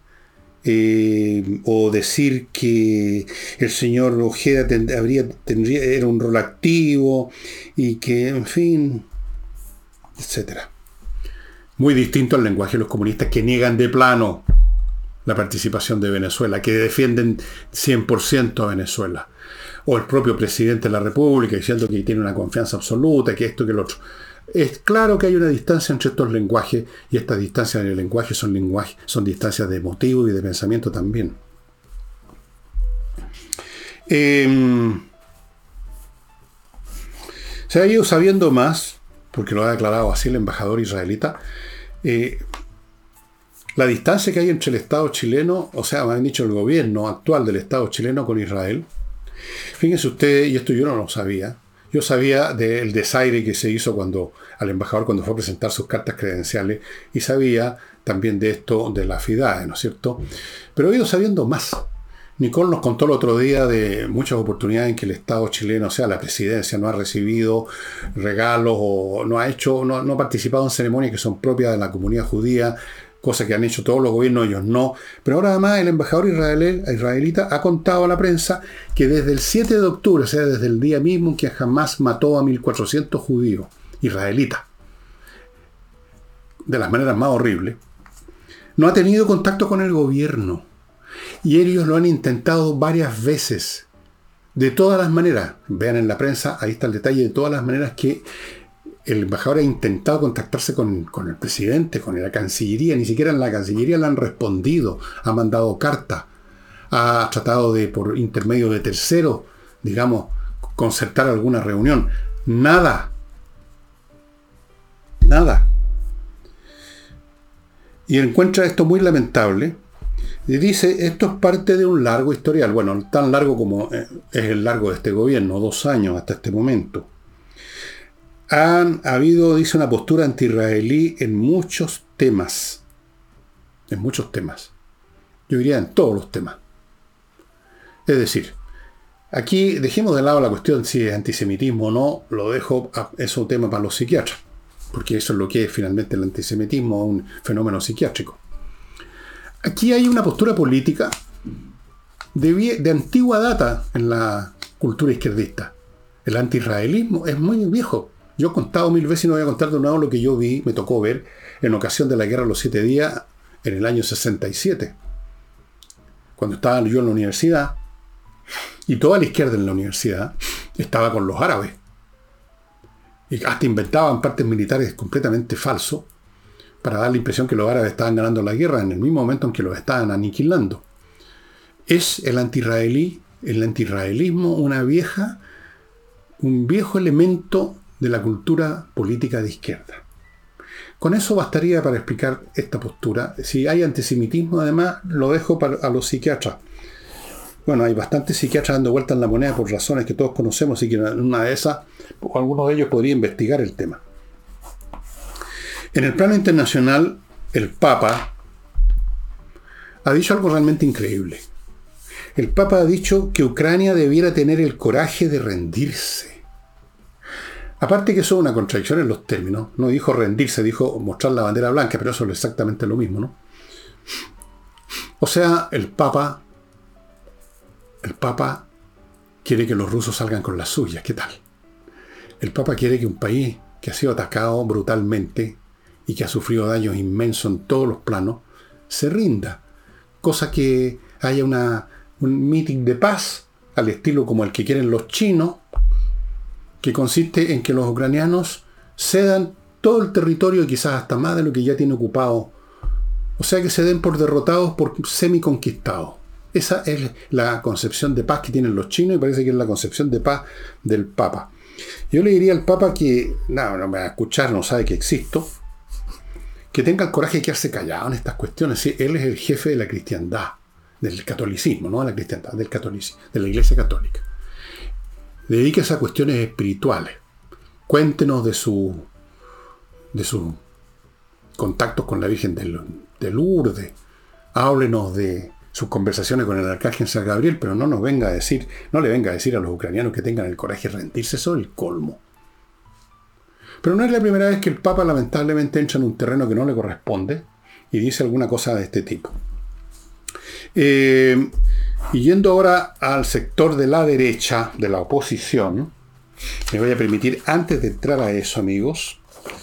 o decir que el señor Ojeda era un rol activo y que, en fin, etcétera. Muy distinto al lenguaje de los comunistas que niegan de plano la participación de Venezuela, que defienden 100% a Venezuela. O el propio presidente de la República diciendo que tiene una confianza absoluta, que esto, que lo otro. Es claro que hay una distancia entre estos lenguajes, y estas distancias en el lenguaje son distancias de motivo y de pensamiento también. Se ha ido sabiendo más, porque lo ha declarado así el embajador israelita, la distancia que hay entre el Estado chileno, o sea, me han dicho el gobierno actual del Estado chileno con Israel. Fíjense ustedes, y esto yo no lo sabía. Yo sabía del desaire que se hizo al embajador cuando fue a presentar sus cartas credenciales, y sabía también de esto de la FIDAE, ¿no es cierto? Pero he ido sabiendo más. Nicole nos contó el otro día de muchas oportunidades en que el Estado chileno, o sea, la presidencia, no ha recibido regalos o no ha participado en ceremonias que son propias de la comunidad judía, cosa que han hecho todos los gobiernos, ellos no. Pero ahora además el embajador israelita ha contado a la prensa que desde el 7 de octubre, o sea, desde el día mismo en que Hamás mató a 1.400 judíos israelitas, de las maneras más horribles, no ha tenido contacto con el gobierno. Y ellos lo han intentado varias veces, de todas las maneras. Vean en la prensa, ahí está el detalle de todas las maneras que el embajador ha intentado contactarse con el presidente, con la Cancillería. Ni siquiera en la Cancillería le han respondido. Ha mandado cartas. Ha tratado de, por intermedio de terceros, digamos, concertar alguna reunión. Nada. Nada. Y encuentra esto muy lamentable. Y dice, esto es parte de un largo historial. Bueno, tan largo como es el largo de este gobierno, 2 años hasta este momento. Han habido, dice, una postura anti-israelí en muchos temas. En muchos temas. Yo diría en todos los temas. Es decir, Aquí dejemos de lado la cuestión si es antisemitismo o no, lo dejo, es un tema para los psiquiatras, porque eso es lo que es finalmente el antisemitismo, un fenómeno psiquiátrico. Aquí hay una postura política de antigua data en la cultura izquierdista. El anti-israelismo es muy viejo. Yo he contado 1000 veces y no voy a contar de nuevo lo que yo vi, me tocó ver en ocasión de la Guerra de los 7 Días en el año 67. Cuando estaba yo en la universidad, y toda la izquierda en la universidad estaba con los árabes. Y hasta inventaban partes militares completamente falsos para dar la impresión que los árabes estaban ganando la guerra en el mismo momento en que los estaban aniquilando. Es el anti-israelismo un viejo elemento de la cultura política de izquierda. Con eso bastaría para explicar esta postura. Si hay antisemitismo, además, lo dejo a los psiquiatras. Bueno, hay bastantes psiquiatras dando vueltas en la moneda por razones que todos conocemos, así que en una de esas, alguno de ellos podría investigar el tema. En el plano internacional, el Papa ha dicho algo realmente increíble. El Papa ha dicho que Ucrania debiera tener el coraje de rendirse. Aparte que eso es una contradicción en los términos. No dijo rendirse, dijo mostrar la bandera blanca, pero eso es exactamente lo mismo, ¿no? O sea, el Papa quiere que los rusos salgan con las suyas. ¿Qué tal? El Papa quiere que un país que ha sido atacado brutalmente y que ha sufrido daños inmensos en todos los planos, se rinda. Cosa que haya un meeting de paz, al estilo como el que quieren los chinos, que consiste en que los ucranianos cedan todo el territorio y quizás hasta más de lo que ya tiene ocupado. O sea, que se den por derrotados, por semiconquistados. Esa es la concepción de paz que tienen los chinos y parece que es la concepción de paz del Papa. Yo le diría al Papa que, no me va a escuchar, no sabe que existo, que tenga el coraje de quedarse callado en estas cuestiones. Sí, él es el jefe de la cristiandad, del catolicismo, no de la cristiandad, del catolicismo, de la Iglesia Católica. Dedíquese a cuestiones espirituales. Cuéntenos de sus contactos con la Virgen de Lourdes. Háblenos de sus conversaciones con el arcángel San Gabriel, pero no le venga a decir a los ucranianos que tengan el coraje de rendirse. Eso es el colmo. Pero no es la primera vez que el Papa lamentablemente entra en un terreno que no le corresponde y dice alguna cosa de este tipo. Y yendo ahora al sector de la derecha, de la oposición, me voy a permitir, antes de entrar a eso, amigos,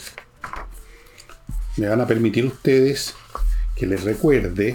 me van a permitir ustedes que les recuerde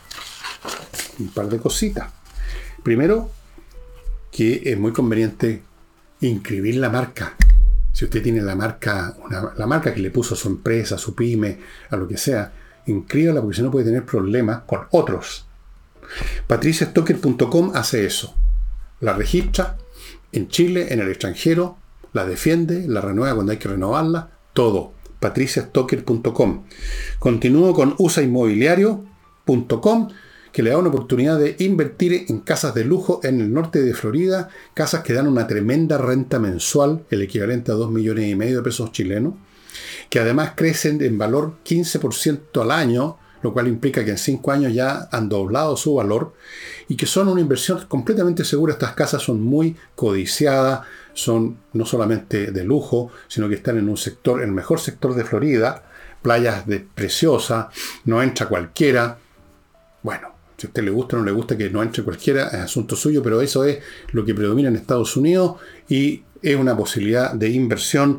un par de cositas. Primero, que es muy conveniente inscribir la marca. Si usted tiene la marca que le puso a su empresa, a su pyme, a lo que sea, inscríbala porque si no puede tener problemas con otros. patriciastocker.com hace eso. La registra en Chile, en el extranjero, la defiende, la renueva cuando hay que renovarla, todo. patriciastocker.com. Continúo con usainmobiliario.com, que le da una oportunidad de invertir en casas de lujo en el norte de Florida, casas que dan una tremenda renta mensual, el equivalente a 2,5 millones de pesos chilenos, que además crecen en valor 15% al año, lo cual implica que en 5 años ya han doblado su valor, y que son una inversión completamente segura. Estas casas son muy codiciadas, son no solamente de lujo, sino que están en un sector, el mejor sector de Florida, playas preciosas, no entra cualquiera. Bueno, si a usted le gusta o no le gusta que no entre cualquiera, es asunto suyo, pero eso es lo que predomina en Estados Unidos y es una posibilidad de inversión.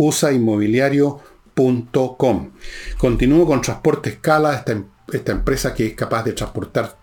usainmobiliario.com. Continúo con Transporte Escala, esta empresa que es capaz de transportar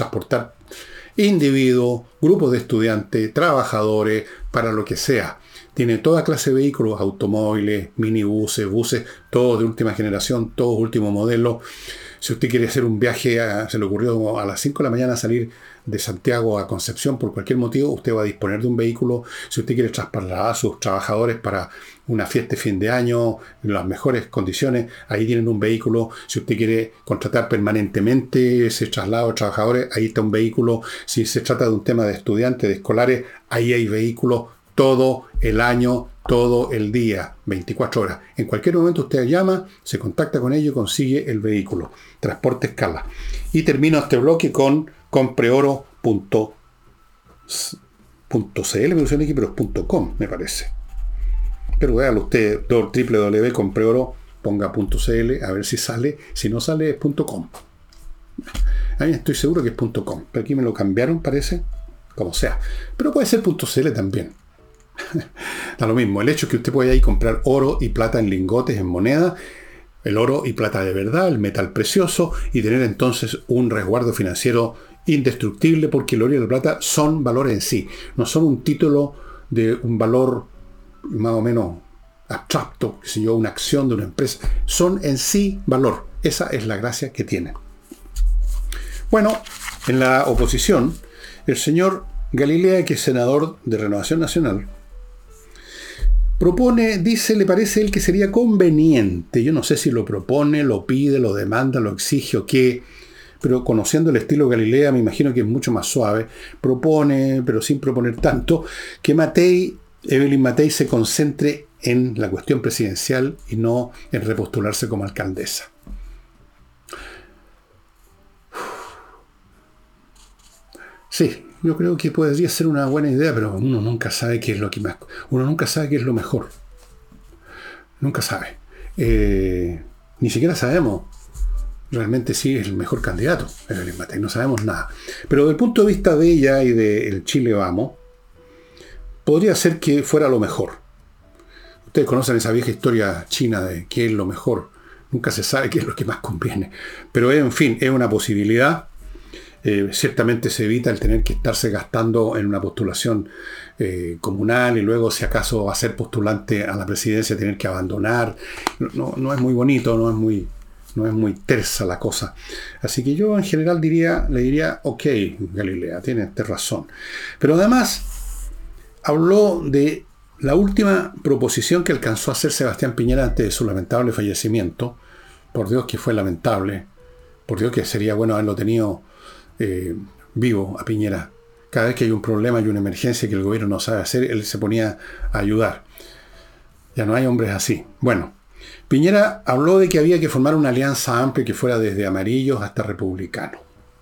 individuos, grupos de estudiantes, trabajadores, para lo que sea. Tiene toda clase de vehículos, automóviles, minibuses, buses, todos de última generación, todos último modelo. Si usted quiere hacer un viaje, se le ocurrió a las 5 de la mañana salir de Santiago a Concepción por cualquier motivo, usted va a disponer de un vehículo. Si usted quiere trasladar a sus trabajadores para una fiesta de fin de año en las mejores condiciones, ahí tienen un vehículo. Si usted quiere contratar permanentemente ese traslado de trabajadores, ahí está un vehículo. Si se trata de un tema de estudiantes, de escolares, ahí hay vehículos todo el año, todo el día, 24 horas. En cualquier momento usted llama, se contacta con ellos y consigue el vehículo. Transporte Escala. Y termino este bloque con compreoro.cl. .cl, pero es .com, me parece. Pero véalo usted, www.compreoro, ponga .cl, a ver si sale. Si no sale, es .com. A mí estoy seguro que es .com, pero aquí me lo cambiaron, parece. Como sea. Pero puede ser .cl también. Da lo mismo. El hecho es que usted puede ahí comprar oro y plata en lingotes, en moneda, el oro y plata de verdad, el metal precioso, y tener entonces un resguardo financiero indestructible, porque el oro y la plata son valores en sí. No son un título de un valor más o menos abstracto, que sé yo, una acción de una empresa. Son en sí valor. Esa es la gracia que tienen. Bueno, en la oposición, el señor Galilea, que es senador de Renovación Nacional, propone, dice, le parece él que sería conveniente, yo no sé si lo propone, lo pide, lo demanda, lo exige o qué, pero conociendo el estilo Galilea me imagino que es mucho más suave, propone, pero sin proponer tanto, que Evelyn Matei se concentre en la cuestión presidencial y no en repostularse como alcaldesa. Sí, yo creo que podría ser una buena idea, pero uno nunca sabe qué es lo que más. Uno nunca sabe qué es lo mejor. Nunca sabe. Ni siquiera sabemos realmente si es el mejor candidato, Evelyn Matei. No sabemos nada. Pero desde el punto de vista de ella y del Chile Vamos, podría ser que fuera lo mejor. Ustedes conocen esa vieja historia china de qué es lo mejor. Nunca se sabe qué es lo que más conviene. Pero en fin, es una posibilidad. Ciertamente se evita el tener que estarse gastando en una postulación comunal y luego, si acaso va a ser postulante a la presidencia, tener que abandonar. No es muy bonito, no es muy tersa la cosa. Así que yo en general le diría, ok, Galilea, tienes razón. Pero además habló de la última proposición que alcanzó a hacer Sebastián Piñera antes de su lamentable fallecimiento. Por Dios que fue lamentable. Por Dios que sería bueno haberlo tenido vivo a Piñera. Cada vez que hay un problema y una emergencia que el gobierno no sabe hacer, él se ponía a ayudar. Ya no hay hombres así. Bueno, Piñera habló de que había que formar una alianza amplia que fuera desde amarillos hasta republicanos.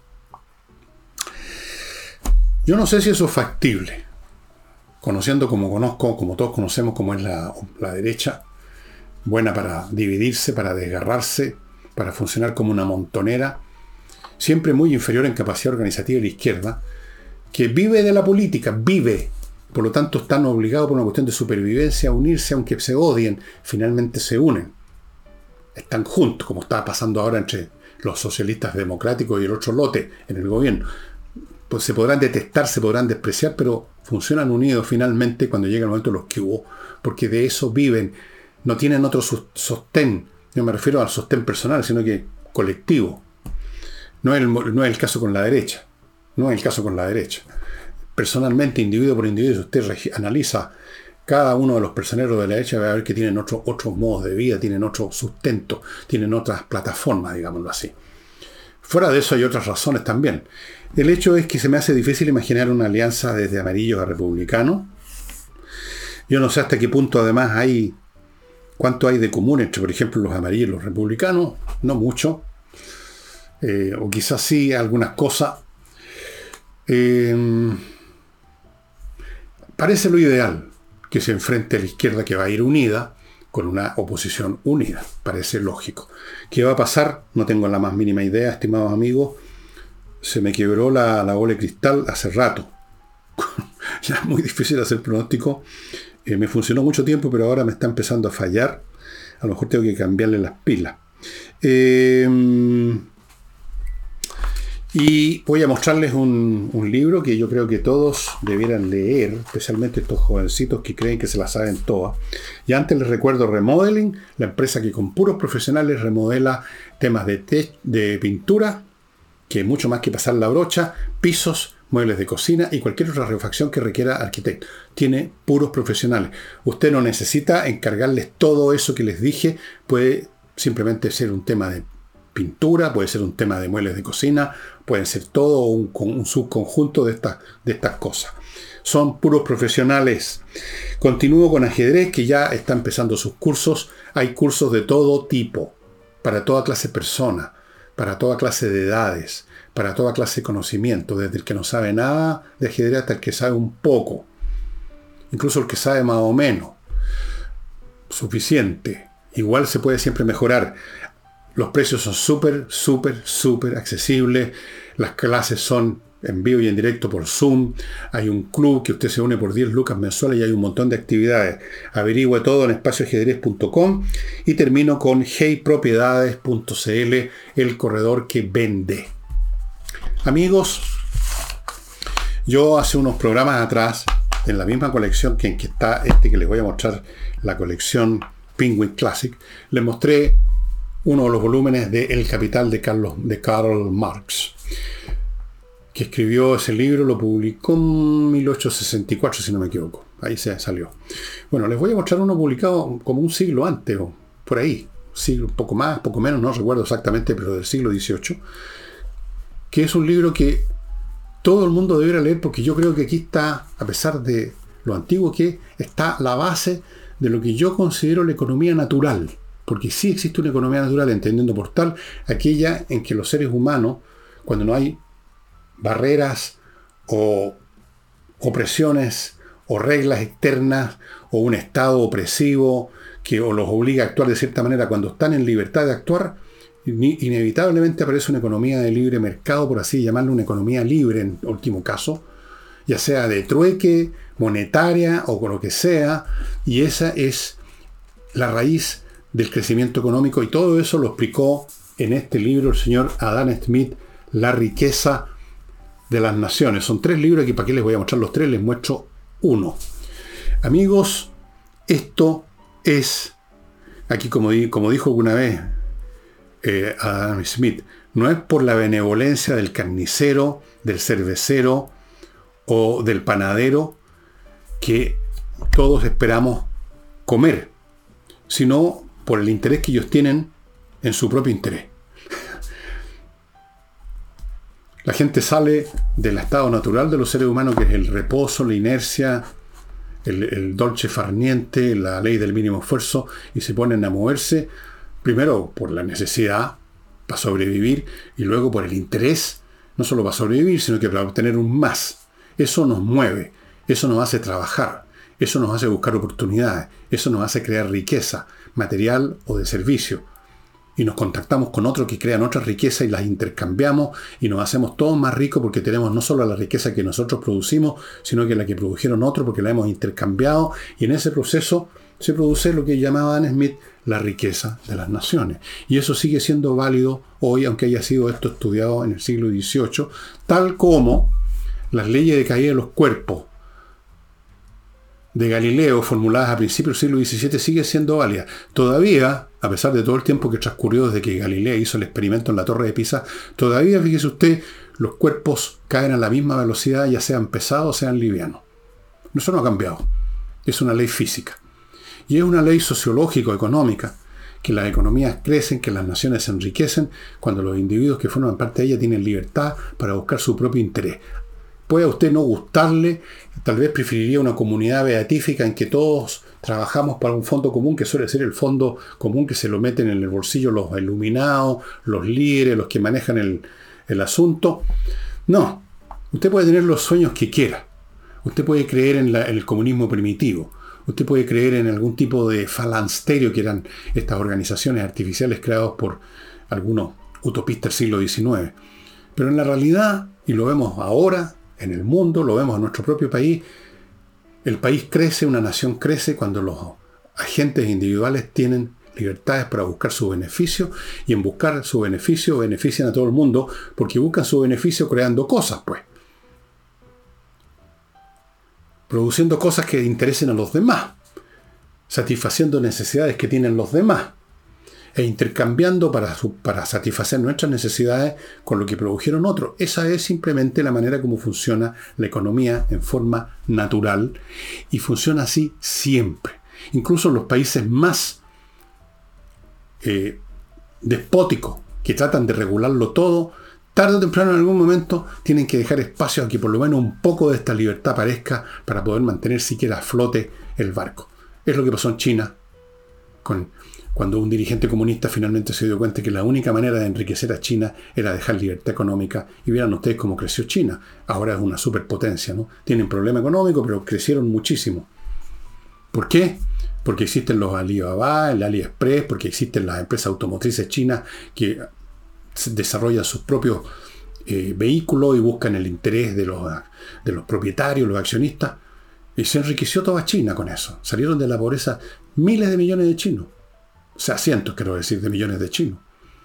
Yo no sé si eso es factible. Conociendo como conozco, como todos conocemos cómo es la derecha, buena para dividirse, para desgarrarse, para funcionar como una montonera, siempre muy inferior en capacidad organizativa de la izquierda, que vive de la política, por lo tanto están obligados por una cuestión de supervivencia a unirse, aunque se odien, finalmente se unen. Están juntos, como está pasando ahora entre los socialistas democráticos y el otro lote en el gobierno. Pues se podrán detestar, se podrán despreciar, pero funcionan unidos finalmente cuando llega el momento de los que hubo, porque de eso viven, no tienen otro sostén. Yo me refiero al sostén personal, sino que colectivo. No es el caso con la derecha. No es el caso con la derecha. Personalmente, individuo por individuo, si usted analiza cada uno de los personeros de la derecha, va a ver que tienen otros modos de vida, tienen otro sustento, tienen otras plataformas, digámoslo así. Fuera de eso hay otras razones también. El hecho es que se me hace difícil imaginar una alianza desde amarillos a republicanos. Yo no sé hasta qué punto además cuánto hay de común entre, por ejemplo, los amarillos y los republicanos. No mucho. O quizás sí algunas cosas. Parece lo ideal que se enfrente a la izquierda, que va a ir unida con una oposición unida. Parece lógico. ¿Qué va a pasar? No tengo la más mínima idea, estimados amigos. Se me quebró la bola de cristal hace rato. Ya es muy difícil hacer pronóstico. Me funcionó mucho tiempo, pero ahora me está empezando a fallar. A lo mejor tengo que cambiarle las pilas. Y voy a mostrarles un libro que yo creo que todos debieran leer, especialmente estos jovencitos que creen que se la saben todas. Y antes les recuerdo Remodeling, la empresa que con puros profesionales remodela temas de pintura, que mucho más que pasar la brocha, pisos, muebles de cocina y cualquier otra refacción que requiera arquitecto. Tiene puros profesionales. Usted no necesita encargarles todo eso que les dije, puede simplemente ser un tema de pintura, puede ser un tema de muebles de cocina, pueden ser todo un subconjunto de estas cosas. Son puros profesionales. Continúo con ajedrez, que ya está empezando sus cursos. Hay cursos de todo tipo, para toda clase de personas, para toda clase de edades, para toda clase de conocimiento, desde el que no sabe nada de ajedrez hasta el que sabe un poco, incluso el que sabe más o menos. Suficiente. Igual se puede siempre mejorar. Los precios son súper accesibles. Las clases son en vivo y en directo por Zoom. Hay un club que usted se une por 10 lucas mensuales y hay un montón de actividades. Averigüe todo en espacioajedrez.com y termino con heypropiedades.cl, el corredor que vende. Amigos, yo hace unos programas atrás, en la misma colección que está que les voy a mostrar, la colección Penguin Classic, les mostré uno de los volúmenes de El Capital de Karl Marx, que escribió ese libro, lo publicó en 1864, si no me equivoco. Ahí se salió. Bueno, les voy a mostrar uno publicado como un siglo antes, o por ahí, siglo, poco más, poco menos, no recuerdo exactamente, pero del siglo XVIII, que es un libro que todo el mundo debería leer, porque yo creo que aquí está, a pesar de lo antiguo que está la base de lo que yo considero la economía natural. Porque sí existe una economía natural, entendiendo por tal aquella en que los seres humanos, cuando no hay barreras o opresiones o reglas externas o un estado opresivo que o los obliga a actuar de cierta manera, cuando están en libertad de actuar, inevitablemente aparece una economía de libre mercado, por así llamarlo, una economía libre en último caso, ya sea de trueque, monetaria o con lo que sea, y esa es la raíz del crecimiento económico, y todo eso lo explicó en este libro el señor Adam Smith, La riqueza de las naciones. Son 3 libros, que para qué les voy a mostrar los 3, les muestro uno. Amigos, esto es, aquí como dijo alguna vez Adam Smith, no es por la benevolencia del carnicero, del cervecero o del panadero que todos esperamos comer, sino por el interés que ellos tienen en su propio interés. La gente sale del estado natural de los seres humanos, que es el reposo, la inercia, el dolce far niente, la ley del mínimo esfuerzo, y se ponen a moverse, primero por la necesidad, para sobrevivir, y luego por el interés, no solo para sobrevivir, sino que para obtener un más. Eso nos mueve, eso nos hace trabajar, eso nos hace buscar oportunidades, eso nos hace crear riqueza, material o de servicio. Y nos contactamos con otros que crean otras riquezas y las intercambiamos y nos hacemos todos más ricos, porque tenemos no solo la riqueza que nosotros producimos, sino que la que produjeron otros, porque la hemos intercambiado, y en ese proceso se produce lo que llamaba Adam Smith la riqueza de las naciones. Y eso sigue siendo válido hoy, aunque haya sido esto estudiado en el siglo XVIII, tal como las leyes de caída de los cuerpos de Galileo, formuladas a principios del siglo XVII, sigue siendo válida. Todavía, a pesar de todo el tiempo que transcurrió desde que Galileo hizo el experimento en la Torre de Pisa, todavía, fíjese usted, los cuerpos caen a la misma velocidad, ya sean pesados o sean livianos. Eso no ha cambiado. Es una ley física. Y es una ley sociológico-económica, que las economías crecen, que las naciones se enriquecen cuando los individuos que forman parte de ella tienen libertad para buscar su propio interés. Puede a usted no gustarle, tal vez preferiría una comunidad beatífica en que todos trabajamos para un fondo común, que suele ser el fondo común que se lo meten en el bolsillo los iluminados, los líderes, los que manejan el asunto. No, usted puede tener los sueños que quiera. Usted puede creer en el comunismo primitivo. Usted puede creer en algún tipo de falansterio, que eran estas organizaciones artificiales creadas por algunos utopistas del siglo XIX. Pero en la realidad, y lo vemos ahora en el mundo, lo vemos en nuestro propio país, el país crece, una nación crece cuando los agentes individuales tienen libertades para buscar su beneficio, y en buscar su beneficio benefician a todo el mundo, porque buscan su beneficio creando cosas, pues. Produciendo cosas que interesen a los demás, satisfaciendo necesidades que tienen los demás, e intercambiando para satisfacer nuestras necesidades con lo que produjeron otros. Esa es simplemente la manera como funciona la economía en forma natural, y funciona así siempre. Incluso en los países más despóticos, que tratan de regularlo todo, tarde o temprano en algún momento tienen que dejar espacio a que por lo menos un poco de esta libertad aparezca para poder mantener siquiera a flote el barco. Es lo que pasó en China con cuando un dirigente comunista finalmente se dio cuenta que la única manera de enriquecer a China era dejar libertad económica. Y vieran ustedes cómo creció China. Ahora es una superpotencia, ¿no? Tienen problema económico, pero crecieron muchísimo. ¿Por qué? Porque existen los Alibaba, el AliExpress, porque existen las empresas automotrices chinas que desarrollan sus propios vehículos y buscan el interés de los propietarios, los accionistas. Y se enriqueció toda China con eso. Salieron de la pobreza miles de millones de chinos. O sea, cientos, quiero decir, de millones de chinos.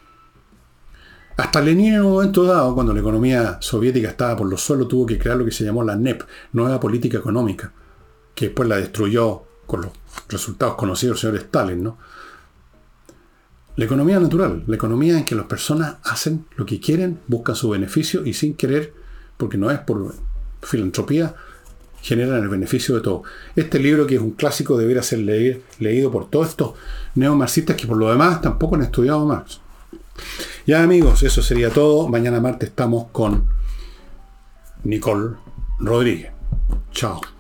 Hasta Lenin en un momento dado, cuando la economía soviética estaba por los suelos, tuvo que crear lo que se llamó la NEP, Nueva Política Económica, que después la destruyó con los resultados conocidos del señor Stalin, ¿no? La economía natural, la economía en que las personas hacen lo que quieren, buscan su beneficio y sin querer, porque no es por filantropía, generan el beneficio de todo. Este libro, que es un clásico, debería ser leído por todos estos neomarxistas que por lo demás tampoco han estudiado Marx. Ya, amigos, eso sería todo. Mañana martes estamos con Nicole Rodríguez. Chao.